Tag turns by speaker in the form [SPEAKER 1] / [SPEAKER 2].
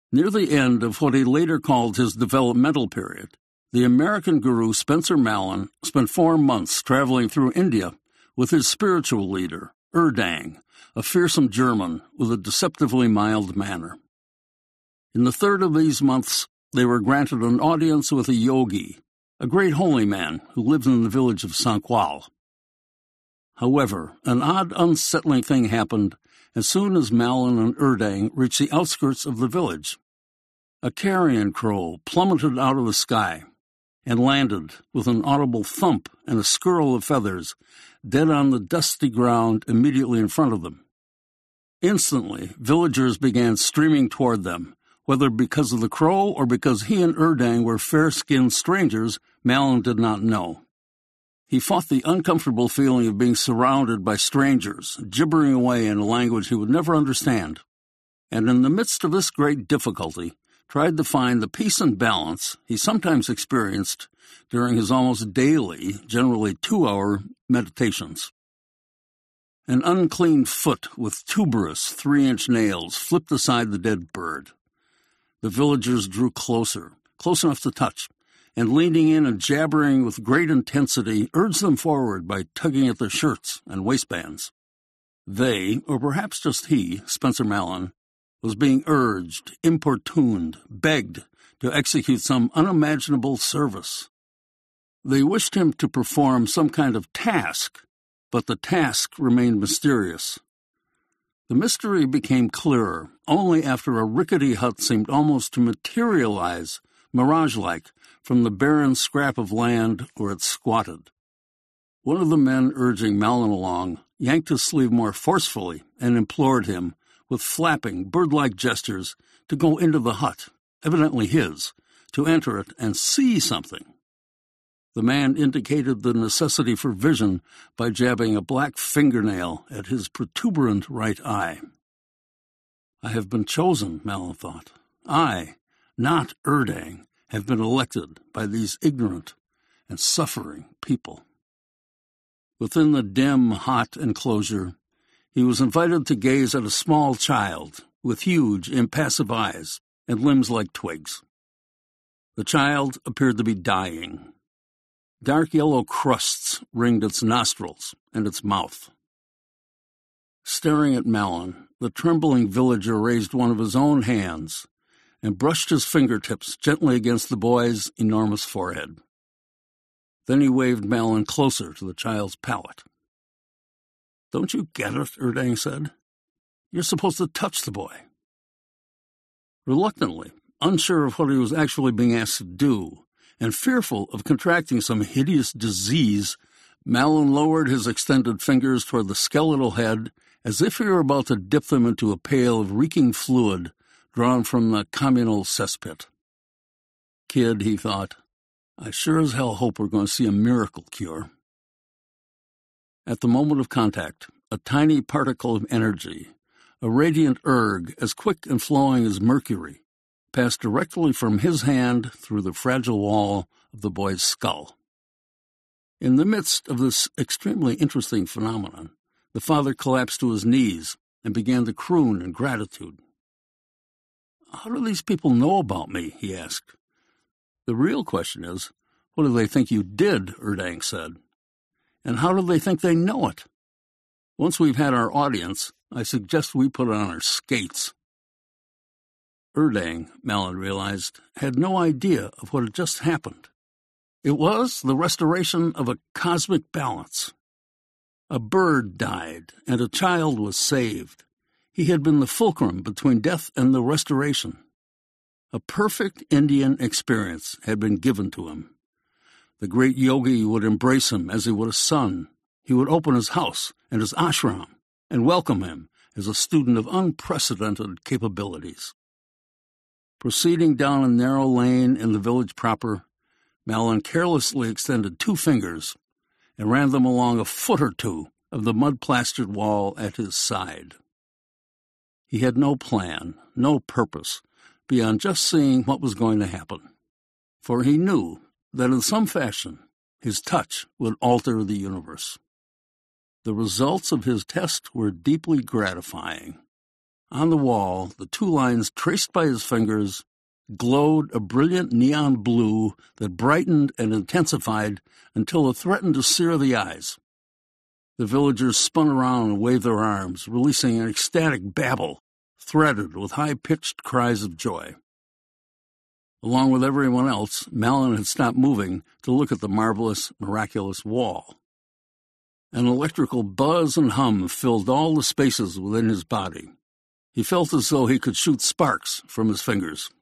[SPEAKER 1] Near the end of what he later called his developmental period, the American guru Spencer Mallon spent 4 months traveling through India with his spiritual leader, Erdang, a fearsome German with a deceptively mild manner. In the third of these months, they were granted an audience with a yogi, a great holy man who lived in the village of Sanqual. However, an odd, unsettling thing happened as soon as Mallon and Erdang reached the outskirts of the village. A carrion crow plummeted out of the sky and landed with an audible thump and a skirl of feathers dead on the dusty ground immediately in front of them. Instantly, villagers began streaming toward them, whether because of the crow or because he and Erdang were fair-skinned strangers, Mallon did not know. He fought the uncomfortable feeling of being surrounded by strangers, gibbering away in a language he would never understand, and in the midst of this great difficulty, tried to find the peace and balance he sometimes experienced during his almost daily, generally 2-hour meditations. An unclean foot with tuberous 3-inch nails flipped aside the dead bird. The villagers drew closer, close enough to touch, and leaning in and jabbering with great intensity, urged them forward by tugging at their shirts and waistbands. They, or perhaps just he, Spencer Mallon, was being urged, importuned, begged to execute some unimaginable service. They wished him to perform some kind of task, but the task remained mysterious. The mystery became clearer only after a rickety hut seemed almost to materialize, mirage-like, from the barren scrap of land where it squatted. One of the men urging Mallon along yanked his sleeve more forcefully and implored him, with flapping, bird-like gestures, to go into the hut, evidently his, to enter it and see something. The man indicated the necessity for vision by jabbing a black fingernail at his protuberant right eye. I have been chosen, Mallon thought. I, not Erdang, have been elected by these ignorant and suffering people. Within the dim, hot enclosure, he was invited to gaze at a small child with huge, impassive eyes and limbs like twigs. The child appeared to be dying. Dark yellow crusts ringed its nostrils and its mouth. Staring at Mallon, the trembling villager raised one of his own hands and brushed his fingertips gently against the boy's enormous forehead. Then he waved Mallon closer to the child's palate. "Don't you get it?" Erdang said. "You're supposed to touch the boy." Reluctantly, unsure of what he was actually being asked to do, and fearful of contracting some hideous disease, Mallon lowered his extended fingers toward the skeletal head as if he were about to dip them into a pail of reeking fluid drawn from the communal cesspit. "Kid," he thought, "I sure as hell hope we're going to see a miracle cure." At the moment of contact, a tiny particle of energy, a radiant erg as quick and flowing as mercury, passed directly from his hand through the fragile wall of the boy's skull. In the midst of this extremely interesting phenomenon, the father collapsed to his knees and began to croon in gratitude. "How do these people know about me?" he asked. "The real question is, what do they think you did?" Erdang said. "And how do they think they know it? Once we've had our audience, I suggest we put on our skates." Erdang, Mallon realized, had no idea of what had just happened. It was the restoration of a cosmic balance. A bird died, and a child was saved. He had been the fulcrum between death and the restoration. A perfect Indian experience had been given to him. The great yogi would embrace him as he would a son. He would open his house and his ashram and welcome him as a student of unprecedented capabilities. Proceeding down a narrow lane in the village proper, Mallon carelessly extended 2 fingers and ran them along a foot or 2 of the mud-plastered wall at his side. He had no plan, no purpose, beyond just seeing what was going to happen, for he knew that in some fashion his touch would alter the universe. The results of his test were deeply gratifying. On the wall, the two lines traced by his fingers glowed a brilliant neon blue that brightened and intensified until it threatened to sear the eyes. The villagers spun around and waved their arms, releasing an ecstatic babble, threaded with high-pitched cries of joy. Along with everyone else, Malin had stopped moving to look at the marvelous, miraculous wall. An electrical buzz and hum filled all the spaces within his body. He felt as though he could shoot sparks from his fingers.